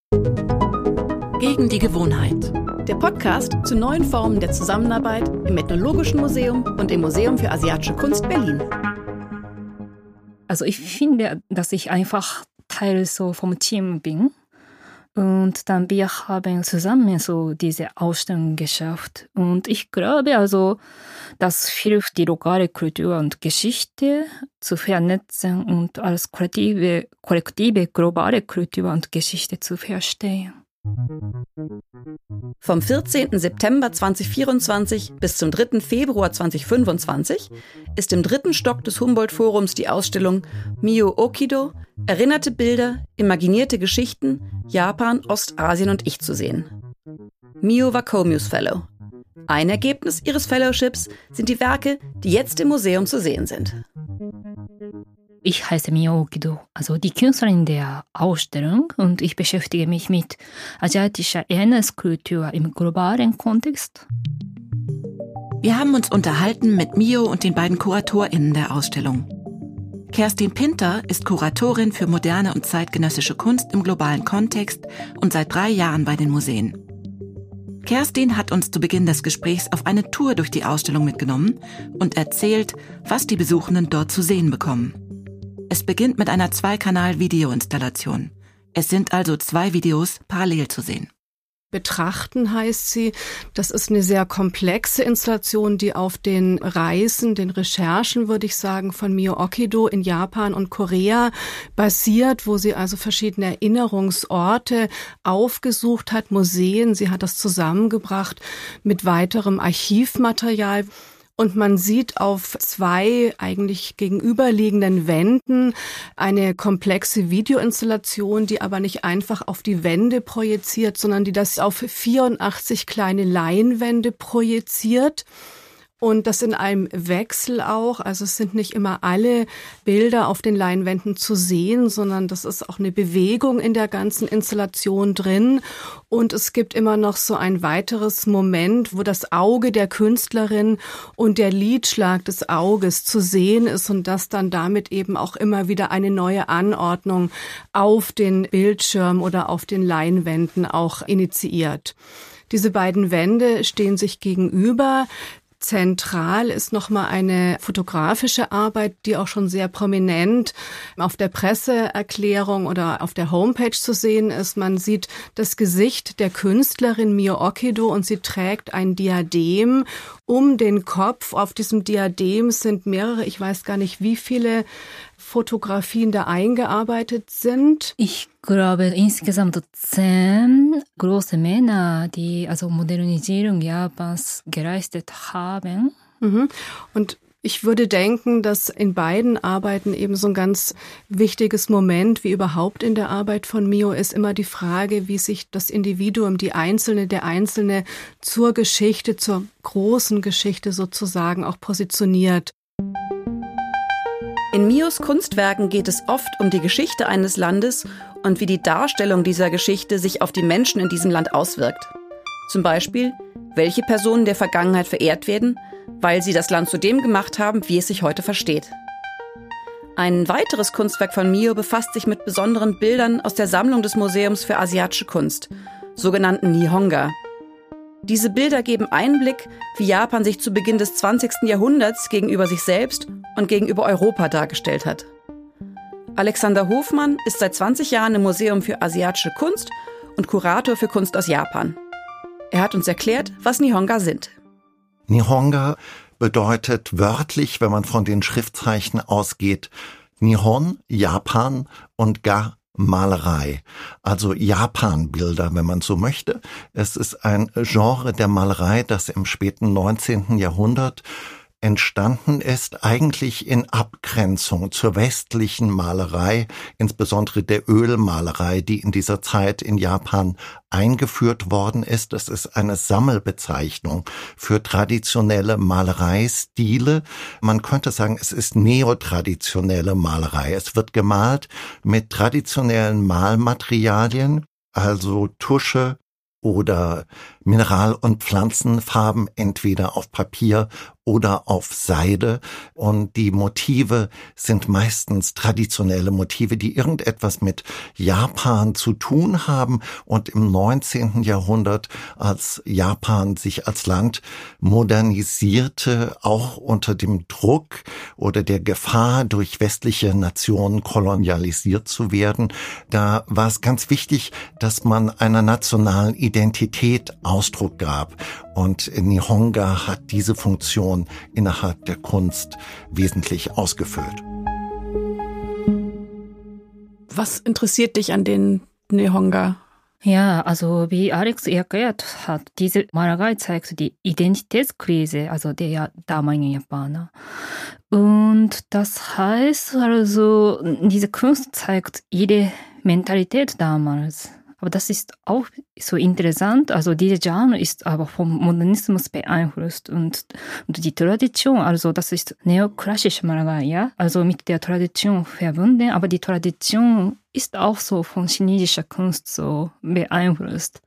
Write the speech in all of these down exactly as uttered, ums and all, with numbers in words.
Gegen die Gewohnheit. Der Podcast zu neuen Formen der Zusammenarbeit im Ethnologischen Museum und im Museum für Asiatische Kunst Berlin. Also ich finde, dass ich einfach Teil so vom Team bin. Und dann wir haben zusammen so diese Ausstellung geschafft. Und ich glaube also, das hilft die lokale Kultur und Geschichte zu vernetzen und als kollektive, kollektive globale Kultur und Geschichte zu verstehen. Vom vierzehnten September zweitausendvierundzwanzig bis zum dritten Februar zweitausendfünfundzwanzig ist im dritten Stock des Humboldt-Forums die Ausstellung Mio-Okido – Erinnerte Bilder, imaginierte Geschichten, Japan, Ostasien und ich zu sehen. Mio war Comenius Fellow. Ein Ergebnis ihres Fellowships sind die Werke, die jetzt im Museum zu sehen sind. Ich heiße Mio Okido, also die Künstlerin der Ausstellung, und ich beschäftige mich mit asiatischer Erinnerungskultur im globalen Kontext. Wir haben uns unterhalten mit Mio und den beiden KuratorInnen der Ausstellung. Kerstin Pinter ist Kuratorin für moderne und zeitgenössische Kunst im globalen Kontext und seit drei Jahren bei den Museen. Kerstin hat uns zu Beginn des Gesprächs auf eine Tour durch die Ausstellung mitgenommen und erzählt, was die Besuchenden dort zu sehen bekommen. Es beginnt mit einer Zweikanal-Videoinstallation. Es sind also zwei Videos parallel zu sehen. Betrachten heißt sie, das ist eine sehr komplexe Installation, die auf den Reisen, den Recherchen, würde ich sagen, von Mio Okido in Japan und Korea basiert, wo sie also verschiedene Erinnerungsorte aufgesucht hat, Museen. Sie hat das zusammengebracht mit weiterem Archivmaterial. Und man sieht auf zwei eigentlich gegenüberliegenden Wänden eine komplexe Videoinstallation, die aber nicht einfach auf die Wände projiziert, sondern die das auf vierundachtzig kleine Leinwände projiziert. Und das in einem Wechsel auch, also es sind nicht immer alle Bilder auf den Leinwänden zu sehen, sondern das ist auch eine Bewegung in der ganzen Installation drin. Und es gibt immer noch so ein weiteres Moment, wo das Auge der Künstlerin und der Lidschlag des Auges zu sehen ist und das dann damit eben auch immer wieder eine neue Anordnung auf den Bildschirm oder auf den Leinwänden auch initiiert. Diese beiden Wände stehen sich gegenüber. Zentral ist nochmal eine fotografische Arbeit, die auch schon sehr prominent auf der Presseerklärung oder auf der Homepage zu sehen ist. Man sieht das Gesicht der Künstlerin Mio Okido und sie trägt ein Diadem um den Kopf. Auf diesem Diadem sind mehrere, ich weiß gar nicht, wie viele Fotografien da eingearbeitet sind. Ich glaube insgesamt zehn große Männer, die also Modernisierung Japans geleistet haben. Mhm. Und ich würde denken, dass in beiden Arbeiten eben so ein ganz wichtiges Moment, wie überhaupt in der Arbeit von Mio, ist immer die Frage, wie sich das Individuum, die Einzelne, der Einzelne zur Geschichte, zur großen Geschichte sozusagen auch positioniert. In Mios Kunstwerken geht es oft um die Geschichte eines Landes und wie die Darstellung dieser Geschichte sich auf die Menschen in diesem Land auswirkt. Zum Beispiel, welche Personen der Vergangenheit verehrt werden, weil sie das Land zu dem gemacht haben, wie es sich heute versteht. Ein weiteres Kunstwerk von Mio befasst sich mit besonderen Bildern aus der Sammlung des Museums für Asiatische Kunst, sogenannten Nihonga. Diese Bilder geben Einblick, wie Japan sich zu Beginn des zwanzigsten Jahrhunderts gegenüber sich selbst und gegenüber Europa dargestellt hat. Alexander Hofmann ist seit zwanzig Jahren im Museum für Asiatische Kunst und Kurator für Kunst aus Japan. Er hat uns erklärt, was Nihonga sind. Nihonga bedeutet wörtlich, wenn man von den Schriftzeichen ausgeht, Nihon, Japan und Ga, Malerei, also Japan-Bilder, wenn man so möchte. Es ist ein Genre der Malerei, das im späten neunzehnten Jahrhundert entstanden ist, eigentlich in Abgrenzung zur westlichen Malerei, insbesondere der Ölmalerei, die in dieser Zeit in Japan eingeführt worden ist. Das ist eine Sammelbezeichnung für traditionelle Malereistile. Man könnte sagen, es ist neotraditionelle Malerei. Es wird gemalt mit traditionellen Malmaterialien, also Tusche, oder Mineral- und Pflanzenfarben, entweder auf Papier oder auf Seide. Und die Motive sind meistens traditionelle Motive, die irgendetwas mit Japan zu tun haben. Und im neunzehnten Jahrhundert, als Japan sich als Land modernisierte, auch unter dem Druck oder der Gefahr, durch westliche Nationen kolonialisiert zu werden, da war es ganz wichtig, dass man einer nationalen Identität Ausdruck gab. Und Nihonga hat diese Funktion innerhalb der Kunst wesentlich ausgefüllt. Was interessiert dich an den Nihonga? Ja, also wie Alex erklärt hat, diese Malerei zeigt die Identitätskrise, also der damaligen Japaner. Und das heißt also, diese Kunst zeigt ihre Mentalität damals. Aber das ist auch so interessant. Also diese Genre ist aber vom Modernismus beeinflusst und, und die Tradition, also das ist neoklassische Malerei, ja, also mit der Tradition verbunden. Aber die Tradition ist auch so von chinesischer Kunst so beeinflusst.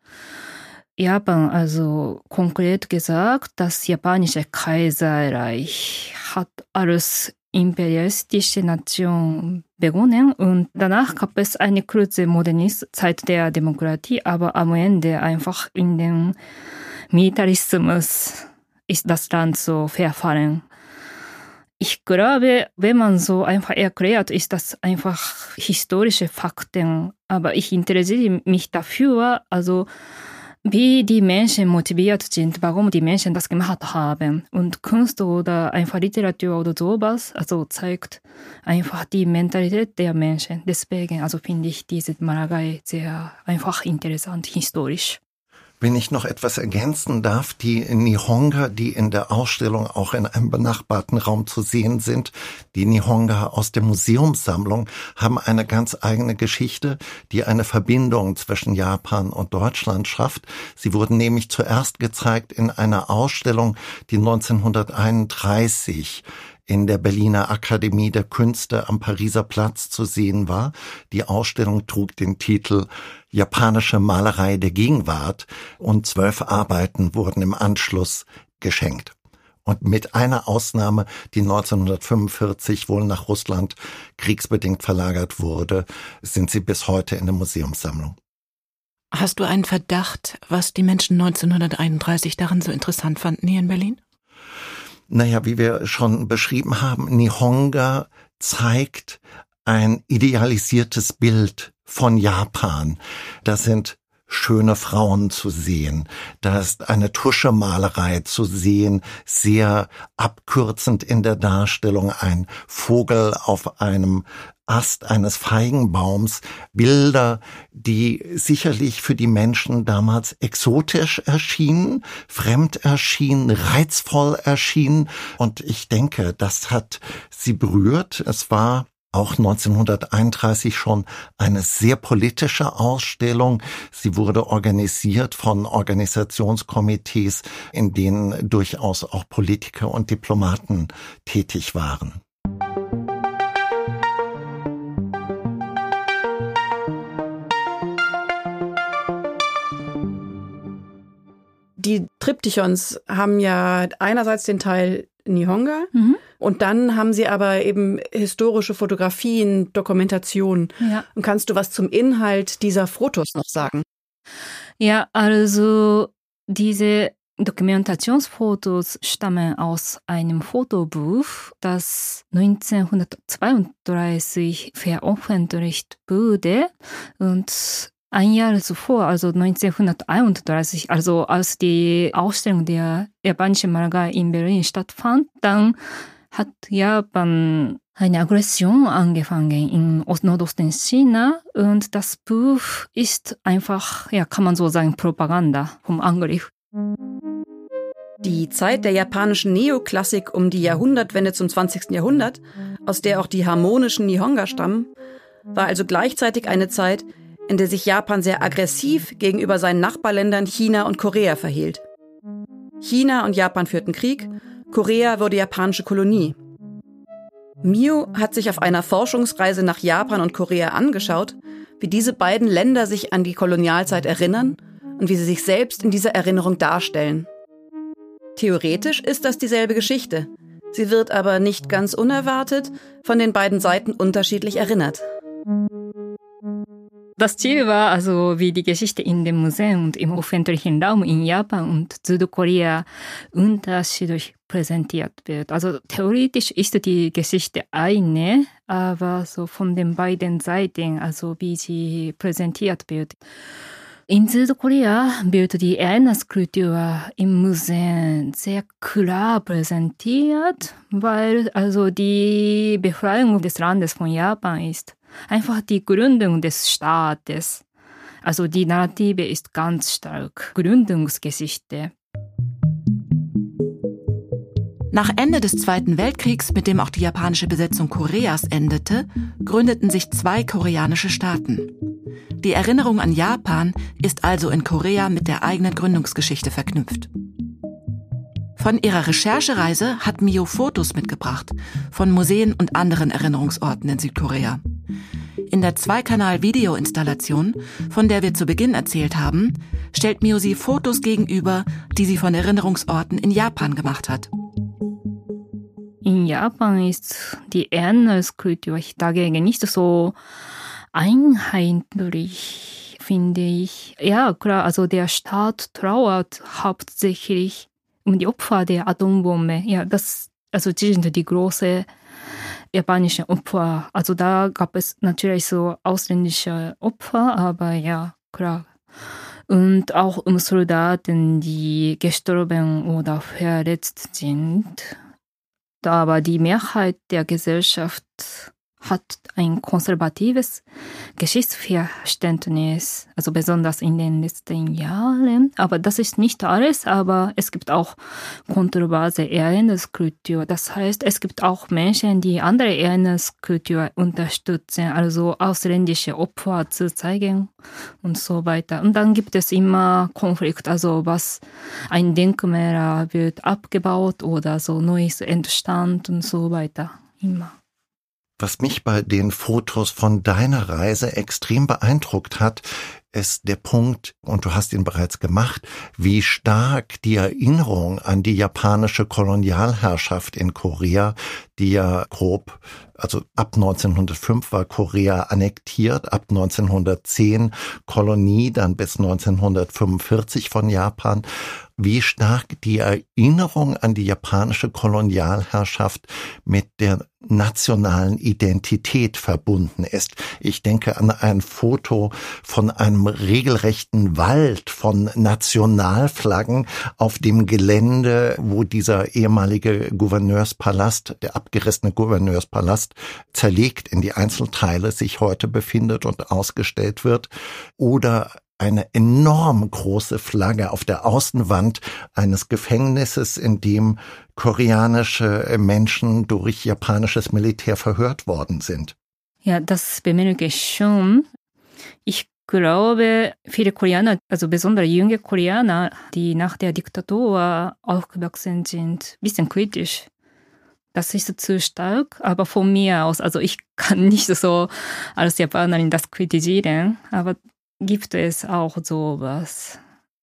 Japan, also konkret gesagt, das japanische Kaiserreich hat als imperialistische Nation begonnen und danach gab es eine kurze Modernismus-Zeit der Demokratie, aber am Ende einfach in den Militarismus ist das Land so verfallen. Ich glaube, wenn man so einfach erklärt, ist das einfach historische Fakten, aber ich interessiere mich dafür, also wie die Menschen motiviert sind, warum die Menschen das gemacht haben. Und Kunst oder einfach Literatur oder sowas, also zeigt einfach die Mentalität der Menschen. Deswegen, also finde ich diese Malerei sehr einfach interessant, historisch. Wenn ich noch etwas ergänzen darf, die Nihonga, die in der Ausstellung auch in einem benachbarten Raum zu sehen sind, die Nihonga aus der Museumssammlung, haben eine ganz eigene Geschichte, die eine Verbindung zwischen Japan und Deutschland schafft. Sie wurden nämlich zuerst gezeigt in einer Ausstellung, die neunzehnhunderteinunddreißig in der Berliner Akademie der Künste am Pariser Platz zu sehen war. Die Ausstellung trug den Titel Japanische Malerei der Gegenwart und zwölf Arbeiten wurden im Anschluss geschenkt. Und mit einer Ausnahme, die neunzehnhundertfünfundvierzig wohl nach Russland kriegsbedingt verlagert wurde, sind sie bis heute in der Museumssammlung. Hast du einen Verdacht, was die Menschen neunzehnhunderteinunddreißig daran so interessant fanden hier in Berlin? Naja, wie wir schon beschrieben haben, Nihonga zeigt ein idealisiertes Bild von Japan. Da sind schöne Frauen zu sehen. Da ist eine Tuschemalerei zu sehen, sehr abkürzend in der Darstellung, ein Vogel auf einem Ast eines Feigenbaums, Bilder, die sicherlich für die Menschen damals exotisch erschienen, fremd erschienen, reizvoll erschienen. Und ich denke, das hat sie berührt. Es war auch neunzehnhunderteinunddreißig schon eine sehr politische Ausstellung. Sie wurde organisiert von Organisationskomitees, in denen durchaus auch Politiker und Diplomaten tätig waren. Die Triptychons haben ja einerseits den Teil Nihonga, mhm. und dann haben sie aber eben historische Fotografien, Dokumentation. Ja. Und kannst du was zum Inhalt dieser Fotos noch sagen? Ja, also diese Dokumentationsfotos stammen aus einem Fotobuch, das neunzehnhundertzweiunddreißig veröffentlicht wurde und ein Jahr zuvor, also neunzehnhunderteinunddreißig, also als die Ausstellung der japanischen Malerei in Berlin stattfand, dann hat Japan eine Aggression angefangen in Nordosten China und das Buch ist einfach, ja, kann man so sagen, Propaganda vom Angriff. Die Zeit der japanischen Neoklassik um die Jahrhundertwende zum zwanzigsten Jahrhundert, aus der auch die harmonischen Nihonga stammen, war also gleichzeitig eine Zeit, in der sich Japan sehr aggressiv gegenüber seinen Nachbarländern China und Korea verhielt. China und Japan führten Krieg, Korea wurde japanische Kolonie. Mio hat sich auf einer Forschungsreise nach Japan und Korea angeschaut, wie diese beiden Länder sich an die Kolonialzeit erinnern und wie sie sich selbst in dieser Erinnerung darstellen. Theoretisch ist das dieselbe Geschichte. Sie wird aber nicht ganz unerwartet von den beiden Seiten unterschiedlich erinnert. Das Ziel war also, wie die Geschichte in dem Museum und im öffentlichen Raum in Japan und Südkorea unterschiedlich präsentiert wird. Also theoretisch ist die Geschichte eine, aber so von den beiden Seiten, also wie sie präsentiert wird. In Südkorea wird die Erinnerungskultur im Museum sehr klar präsentiert, weil also die Befreiung des Landes von Japan ist einfach die Gründung des Staates. Also die Narrative ist ganz stark Gründungsgeschichte. Nach Ende des Zweiten Weltkriegs, mit dem auch die japanische Besetzung Koreas endete, gründeten sich zwei koreanische Staaten. Die Erinnerung an Japan ist also in Korea mit der eigenen Gründungsgeschichte verknüpft. Von ihrer Recherchereise hat Mio Fotos mitgebracht von Museen und anderen Erinnerungsorten in Südkorea. In der Zweikanal-Video-Installation, von der wir zu Beginn erzählt haben, stellt Mio sie Fotos gegenüber, die sie von Erinnerungsorten in Japan gemacht hat. In Japan ist die Erinnerungskultur dagegen nicht so einheitlich, finde ich. Ja, klar, also der Staat trauert hauptsächlich um die Opfer der Atombombe. Ja, das, also die sind die großen japanischen Opfer. Also da gab es natürlich so ausländische Opfer, aber ja, klar. Und auch um Soldaten, die gestorben oder verletzt sind. Aber die Mehrheit der Gesellschaft hat ein konservatives Geschichtsverständnis, also besonders in den letzten Jahren. Aber das ist nicht alles, aber es gibt auch kontroverse Erinnerungskultur. Das heißt, es gibt auch Menschen, die andere Erinnerungskultur unterstützen, also ausländische Opfer zu zeigen und so weiter. Und dann gibt es immer Konflikt, also was ein Denkmal wird abgebaut oder so Neues entstand und so weiter, immer. Was mich bei den Fotos von deiner Reise extrem beeindruckt hat, ist der Punkt, und du hast ihn bereits gemacht, wie stark die Erinnerung an die japanische Kolonialherrschaft in Korea, die ja grob, also ab neunzehnhundertfünf war Korea annektiert, ab neunzehnhundertzehn Kolonie, dann bis neunzehnhundertfünfundvierzig von Japan, wie stark die Erinnerung an die japanische Kolonialherrschaft mit der nationalen Identität verbunden ist. Ich denke an ein Foto von einem regelrechten Wald von Nationalflaggen auf dem Gelände, wo dieser ehemalige Gouverneurspalast, der abgerissene Gouverneurspalast, zerlegt in die Einzelteile sich heute befindet und ausgestellt wird. Oder eine enorm große Flagge auf der Außenwand eines Gefängnisses, in dem koreanische Menschen durch japanisches Militär verhört worden sind. Ja, das bemerke ich schon. Ich glaube, viele Koreaner, also besonders junge Koreaner, die nach der Diktatur aufgewachsen sind, ein bisschen kritisch. Das ist zu stark, aber von mir aus, also ich kann nicht so als Japanerin das kritisieren, aber gibt es auch sowas?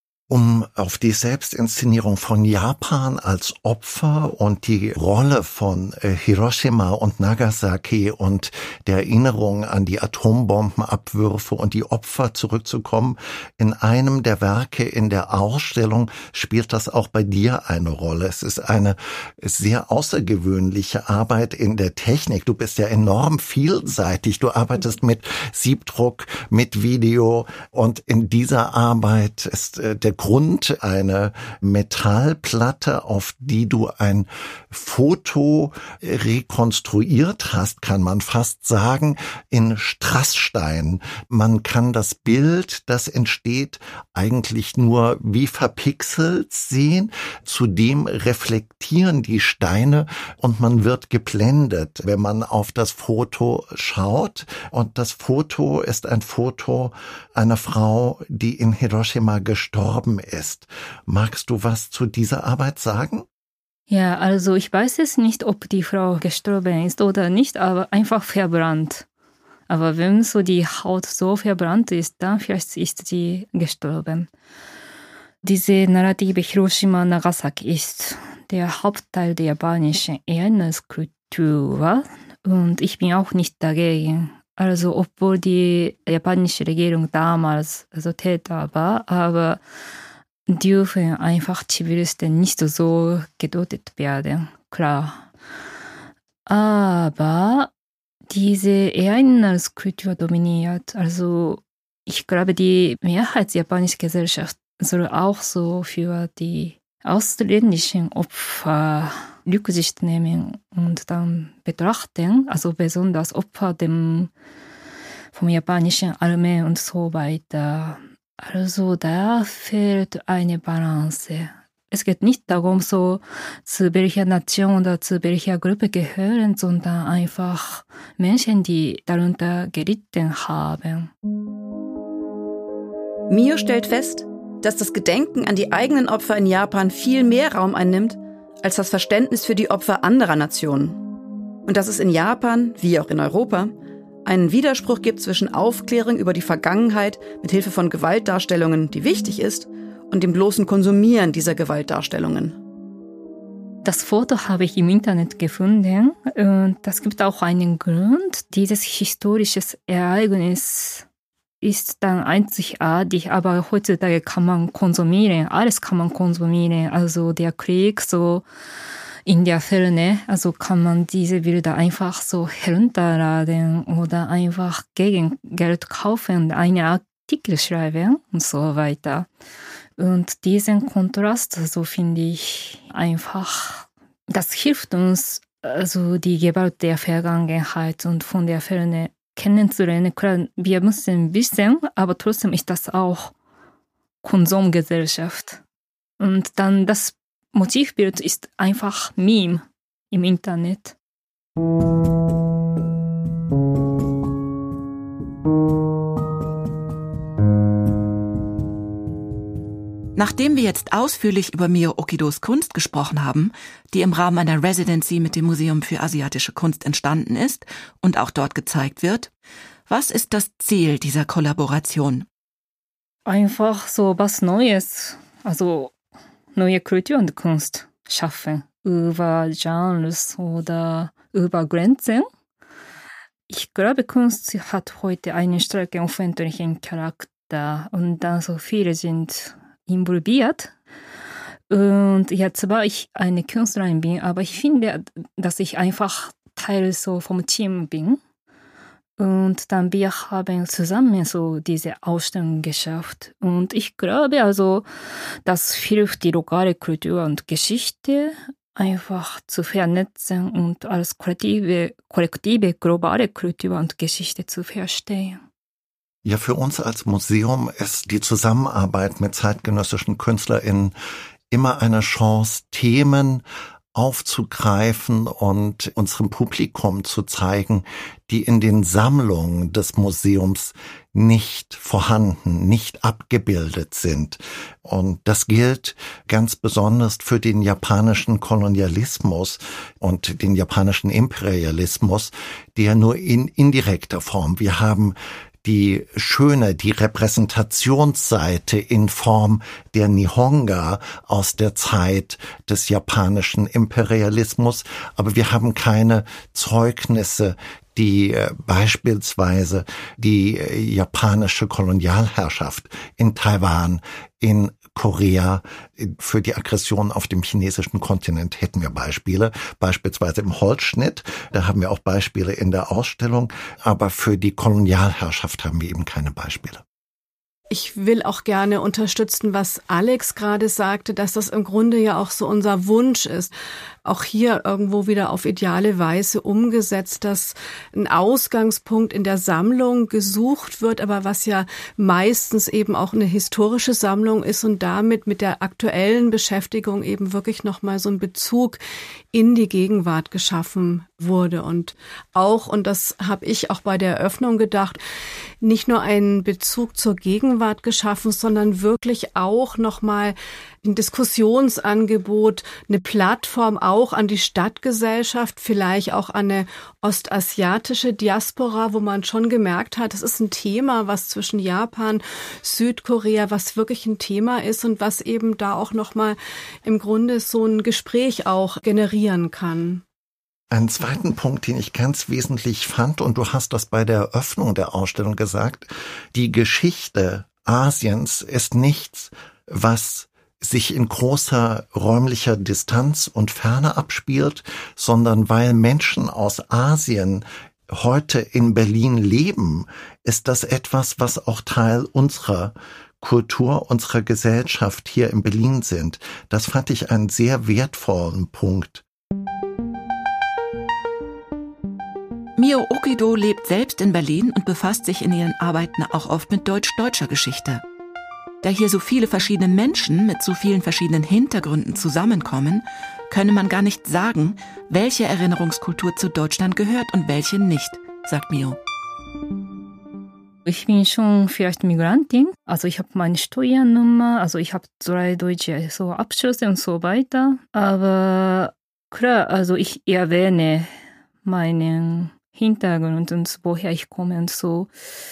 Um auf die Selbstinszenierung von Japan als Opfer und die Rolle von Hiroshima und Nagasaki und der Erinnerung an die Atombombenabwürfe und die Opfer zurückzukommen, in einem der Werke in der Ausstellung spielt das auch bei dir eine Rolle. Es ist eine sehr außergewöhnliche Arbeit in der Technik. Du bist ja enorm vielseitig. Du arbeitest mit Siebdruck, mit Video, und in dieser Arbeit ist der Grund eine Metallplatte, auf die du ein Foto rekonstruiert hast, kann man fast sagen, in Strassstein. Man kann das Bild, das entsteht, eigentlich nur wie verpixelt sehen. Zudem reflektieren die Steine und man wird geblendet, wenn man auf das Foto schaut. Und das Foto ist ein Foto einer Frau, die in Hiroshima gestorben ist. Magst du was zu dieser Arbeit sagen? Ja, also ich weiß es nicht, ob die Frau gestorben ist oder nicht, aber einfach verbrannt. Aber wenn so die Haut so verbrannt ist, dann vielleicht ist sie gestorben. Diese Narrative Hiroshima Nagasaki ist der Hauptteil der japanischen Erinnerungskultur und ich bin auch nicht dagegen. Also obwohl die japanische Regierung damals also Täter war, aber dürfen einfach Zivilisten nicht so geduldet werden, klar. Aber diese Erinnerungskultur dominiert. Also ich glaube, die Mehrheit der japanischen Gesellschaft soll auch so für die ausländischen Opfer Rücksicht nehmen und dann betrachten, also besonders Opfer dem, vom japanischen Armee und so weiter. Also da fehlt eine Balance. Es geht nicht darum, so zu welcher Nation oder zu welcher Gruppe gehören, sondern einfach Menschen, die darunter gelitten haben. Mio stellt fest, dass das Gedenken an die eigenen Opfer in Japan viel mehr Raum einnimmt als das Verständnis für die Opfer anderer Nationen. Und dass es in Japan, wie auch in Europa, einen Widerspruch gibt zwischen Aufklärung über die Vergangenheit mit Hilfe von Gewaltdarstellungen, die wichtig ist, und dem bloßen Konsumieren dieser Gewaltdarstellungen. Das Foto habe ich im Internet gefunden und das gibt auch einen Grund. Dieses historische Ereignis ist dann einzigartig, aber heutzutage kann man konsumieren, alles kann man konsumieren. Also der Krieg so in der Ferne, also kann man diese Bilder einfach so herunterladen oder einfach gegen Geld kaufen und einen Artikel schreiben und so weiter. Und diesen Kontrast, so finde ich einfach, das hilft uns, also die Gewalt der Vergangenheit und von der Ferne kennenzulernen. Klar, wir müssen wissen, aber trotzdem ist das auch Konsumgesellschaft. Und dann das Motivbild ist einfach Meme im Internet. Nachdem wir jetzt ausführlich über Mio Okidos Kunst gesprochen haben, die im Rahmen einer Residency mit dem Museum für asiatische Kunst entstanden ist und auch dort gezeigt wird, was ist das Ziel dieser Kollaboration? Einfach so was Neues, also neue Kultur und Kunst schaffen, über Genres oder über Grenzen. Ich glaube, Kunst hat heute einen starken öffentlichen Charakter und dann so viele sind involviert. Und ja, zwar ich eine Künstlerin bin, aber ich finde, dass ich einfach Teil so vom Team bin. Und dann wir haben zusammen so diese Ausstellung geschafft. Und ich glaube also, das hilft die lokale Kultur und Geschichte einfach zu vernetzen und als kollektive, kollektive globale Kultur und Geschichte zu verstehen. Ja, für uns als Museum ist die Zusammenarbeit mit zeitgenössischen KünstlerInnen immer eine Chance, Themen aufzugreifen und unserem Publikum zu zeigen, die in den Sammlungen des Museums nicht vorhanden, nicht abgebildet sind. Und das gilt ganz besonders für den japanischen Kolonialismus und den japanischen Imperialismus, der nur in indirekter Form. Wir haben die schöne, die Repräsentationsseite in Form der Nihonga aus der Zeit des japanischen Imperialismus, aber wir haben keine Zeugnisse, die äh, beispielsweise die äh, japanische Kolonialherrschaft in Taiwan, in Korea, für die Aggression auf dem chinesischen Kontinent hätten wir Beispiele, beispielsweise im Holzschnitt, da haben wir auch Beispiele in der Ausstellung, aber für die Kolonialherrschaft haben wir eben keine Beispiele. Ich will auch gerne unterstützen, was Alex gerade sagte, dass das im Grunde ja auch so unser Wunsch ist. Auch hier irgendwo wieder auf ideale Weise umgesetzt, dass ein Ausgangspunkt in der Sammlung gesucht wird, aber was ja meistens eben auch eine historische Sammlung ist und damit mit der aktuellen Beschäftigung eben wirklich nochmal so ein Bezug in die Gegenwart geschaffen wurde. Und auch, und das habe ich auch bei der Eröffnung gedacht, nicht nur einen Bezug zur Gegenwart geschaffen, sondern wirklich auch nochmal ein Diskussionsangebot, eine Plattform auch an die Stadtgesellschaft, vielleicht auch an eine ostasiatische Diaspora, wo man schon gemerkt hat, es ist ein Thema, was zwischen Japan, Südkorea, was wirklich ein Thema ist und was eben da auch nochmal im Grunde so ein Gespräch auch generieren kann. Einen zweiten Punkt, den ich ganz wesentlich fand, und du hast das bei der Eröffnung der Ausstellung gesagt, die Geschichte Asiens ist nichts, was sich in großer räumlicher Distanz und Ferne abspielt, sondern weil Menschen aus Asien heute in Berlin leben, ist das etwas, was auch Teil unserer Kultur, unserer Gesellschaft hier in Berlin sind. Das fand ich einen sehr wertvollen Punkt. Mio Okido lebt selbst in Berlin und befasst sich in ihren Arbeiten auch oft mit deutsch-deutscher Geschichte. Da hier so viele verschiedene Menschen mit so vielen verschiedenen Hintergründen zusammenkommen, könne man gar nicht sagen, welche Erinnerungskultur zu Deutschland gehört und welche nicht, sagt Mio. Ich bin schon vielleicht Migrantin, also ich habe meine Steuernummer, also ich habe drei deutsche so Abschlüsse und so weiter, aber klar, also ich erwähne meinen Hintergrund und woher ich komme und so,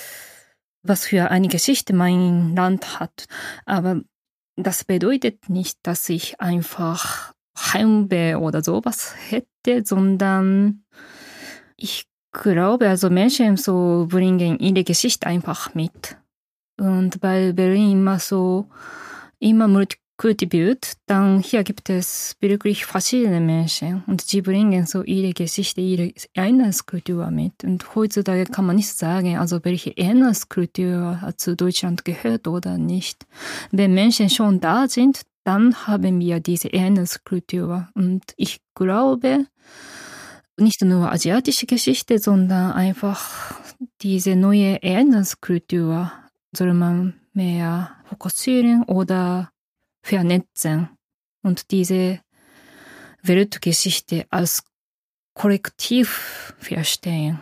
was für eine Geschichte mein Land hat. Aber das bedeutet nicht, dass ich einfach Heimweh oder sowas hätte, sondern ich glaube, also Menschen so bringen ihre Geschichte einfach mit. Und weil Berlin immer so, immer multikultiviert, dann hier gibt es wirklich verschiedene Menschen und sie bringen so ihre Geschichte, ihre Erinnerungskultur mit. Und heutzutage kann man nicht sagen, also welche Erinnerungskultur zu Deutschland gehört oder nicht. Wenn Menschen schon da sind, dann haben wir diese Erinnerungskultur. Und ich glaube, nicht nur asiatische Geschichte, sondern einfach diese neue Erinnerungskultur soll man mehr fokussieren oder vernetzen und diese Weltgeschichte als Kollektiv verstehen.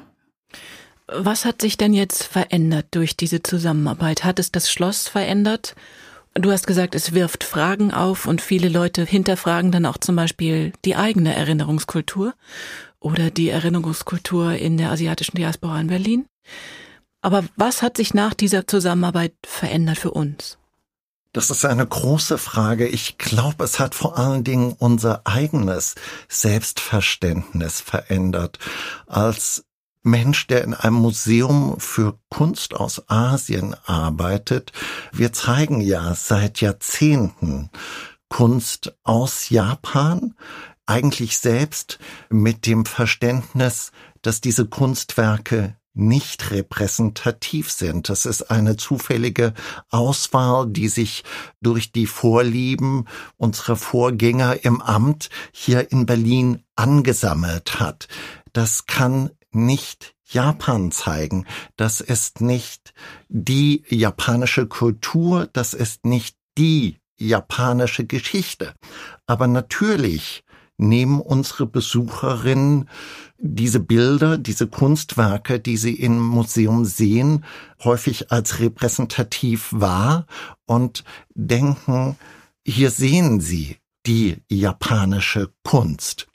Was hat sich denn jetzt verändert durch diese Zusammenarbeit? Hat es das Schloss verändert? Du hast gesagt, es wirft Fragen auf und viele Leute hinterfragen dann auch zum Beispiel die eigene Erinnerungskultur oder die Erinnerungskultur in der asiatischen Diaspora in Berlin. Aber was hat sich nach dieser Zusammenarbeit verändert für uns? Das ist eine große Frage. Ich glaube, es hat vor allen Dingen unser eigenes Selbstverständnis verändert. Als Mensch, der in einem Museum für Kunst aus Asien arbeitet, wir zeigen ja seit Jahrzehnten Kunst aus Japan, eigentlich selbst mit dem Verständnis, dass diese Kunstwerke nicht repräsentativ sind. Das ist eine zufällige Auswahl, die sich durch die Vorlieben unserer Vorgänger im Amt hier in Berlin angesammelt hat. Das kann nicht Japan zeigen. Das ist nicht die japanische Kultur, das ist nicht die japanische Geschichte. Aber natürlich nehmen unsere Besucherinnen diese Bilder, diese Kunstwerke, die sie im Museum sehen, häufig als repräsentativ wahr und denken, hier sehen sie die japanische Kunst.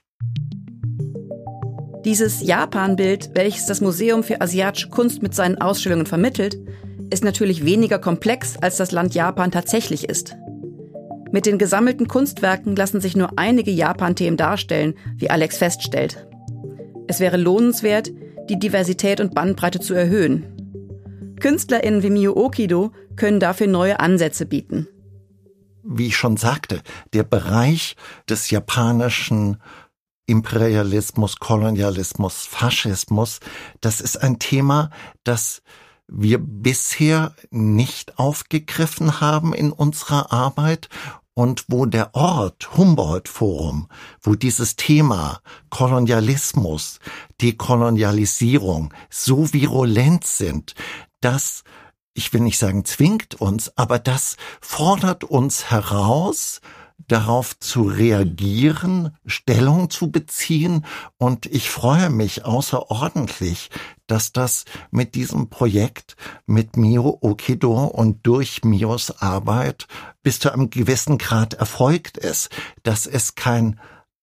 Dieses Japan-Bild, welches das Museum für asiatische Kunst mit seinen Ausstellungen vermittelt, ist natürlich weniger komplex, als das Land Japan tatsächlich ist. Mit den gesammelten Kunstwerken lassen sich nur einige Japan-Themen darstellen, wie Alex feststellt. Es wäre lohnenswert, die Diversität und Bandbreite zu erhöhen. KünstlerInnen wie Mio Okido können dafür neue Ansätze bieten. Wie ich schon sagte, der Bereich des japanischen Imperialismus, Kolonialismus, Faschismus, das ist ein Thema, das wir bisher nicht aufgegriffen haben in unserer Arbeit und wo der Ort Humboldt-Forum, wo dieses Thema Kolonialismus, Dekolonialisierung so virulent sind, dass, ich will nicht sagen zwingt uns, aber das fordert uns heraus, darauf zu reagieren, Stellung zu beziehen, und ich freue mich außerordentlich, dass das mit diesem Projekt, mit Mio Okido und durch Mios Arbeit bis zu einem gewissen Grad erfolgt ist, dass es kein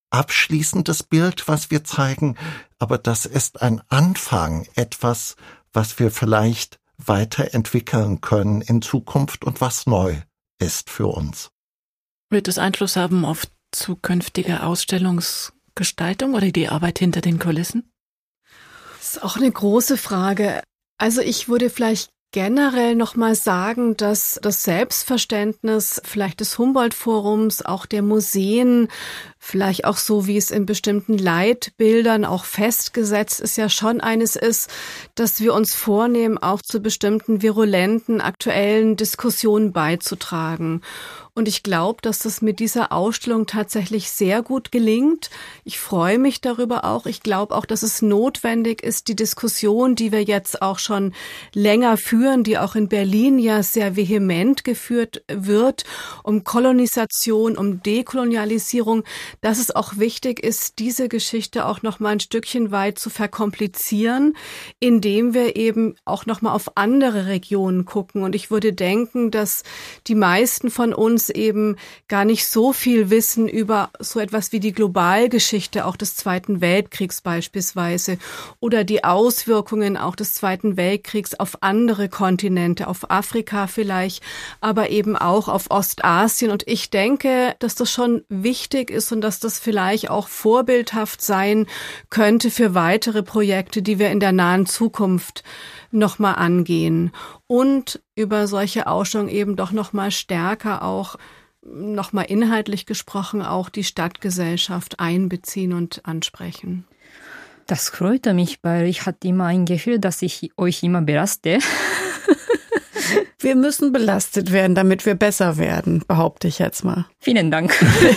abschließendes Bild, was wir zeigen, aber das ist ein Anfang, etwas, was wir vielleicht weiterentwickeln können in Zukunft und was neu ist für uns. Wird es Einfluss haben auf zukünftige Ausstellungsgestaltung oder die Arbeit hinter den Kulissen? Das ist auch eine große Frage. Also ich würde vielleicht generell nochmal sagen, dass das Selbstverständnis vielleicht des Humboldt-Forums, auch der Museen, vielleicht auch so, wie es in bestimmten Leitbildern auch festgesetzt ist, ja schon eines ist, dass wir uns vornehmen, auch zu bestimmten virulenten, aktuellen Diskussionen beizutragen. Und ich glaube, dass das mit dieser Ausstellung tatsächlich sehr gut gelingt. Ich freue mich darüber auch. Ich glaube auch, dass es notwendig ist, die Diskussion, die wir jetzt auch schon länger führen, die auch in Berlin ja sehr vehement geführt wird, um Kolonisation, um Dekolonialisierung, dass es auch wichtig ist, diese Geschichte auch noch mal ein Stückchen weit zu verkomplizieren, indem wir eben auch noch mal auf andere Regionen gucken. Und ich würde denken, dass die meisten von uns eben gar nicht so viel wissen über so etwas wie die Globalgeschichte auch des Zweiten Weltkriegs beispielsweise oder die Auswirkungen auch des Zweiten Weltkriegs auf andere Kontinente, auf Afrika vielleicht, aber eben auch auf Ostasien. Und ich denke, dass das schon wichtig ist und dass das vielleicht auch vorbildhaft sein könnte für weitere Projekte, die wir in der nahen Zukunft nochmal angehen und über solche Ausstellungen eben doch nochmal stärker auch, nochmal inhaltlich gesprochen, auch die Stadtgesellschaft einbeziehen und ansprechen. Das freut mich, weil ich hatte immer ein Gefühl, dass ich euch immer belaste. Wir müssen belastet werden, damit wir besser werden, behaupte ich jetzt mal. Vielen Dank.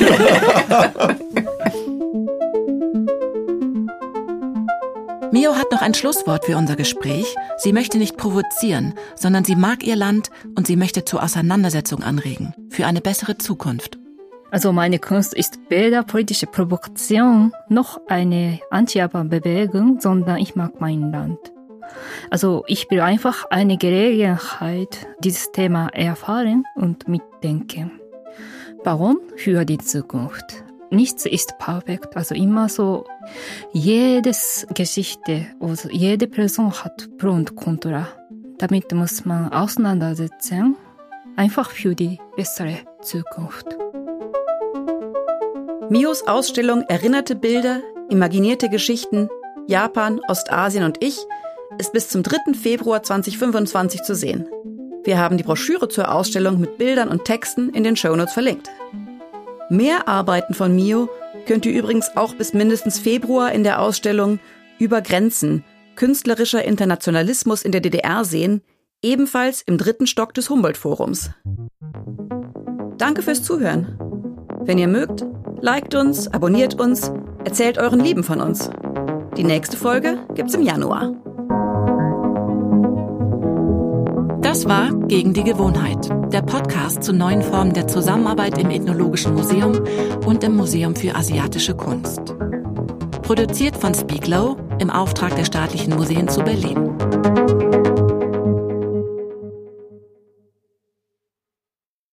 Mio hat noch ein Schlusswort für unser Gespräch. Sie möchte nicht provozieren, sondern sie mag ihr Land und sie möchte zur Auseinandersetzung anregen, für eine bessere Zukunft. Also meine Kunst ist weder politische Provokation noch eine Anti-Japan-Bewegung, sondern ich mag mein Land. Also ich will einfach eine Gelegenheit, dieses Thema erfahren und mitdenken. Warum? Für die Zukunft. Nichts ist perfekt, also immer so, jedes Geschichte, also jede Person hat Pro und Contra. Damit muss man auseinandersetzen, einfach für die bessere Zukunft. Mios Ausstellung Erinnerte Bilder, imaginierte Geschichten, Japan, Ostasien und ich ist bis zum dritten Februar zweitausendfünfundzwanzig zu sehen. Wir haben die Broschüre zur Ausstellung mit Bildern und Texten in den Shownotes verlinkt. Mehr Arbeiten von Mio könnt ihr übrigens auch bis mindestens Februar in der Ausstellung Über Grenzen, künstlerischer Internationalismus in der D D R sehen, ebenfalls im dritten Stock des Humboldt-Forums. Danke fürs Zuhören. Wenn ihr mögt, liked uns, abonniert uns, erzählt euren Lieben von uns. Die nächste Folge gibt's im Januar. Das war Gegen die Gewohnheit, der Podcast zu neuen Formen der Zusammenarbeit im Ethnologischen Museum und im Museum für asiatische Kunst. Produziert von Speak Low im Auftrag der Staatlichen Museen zu Berlin.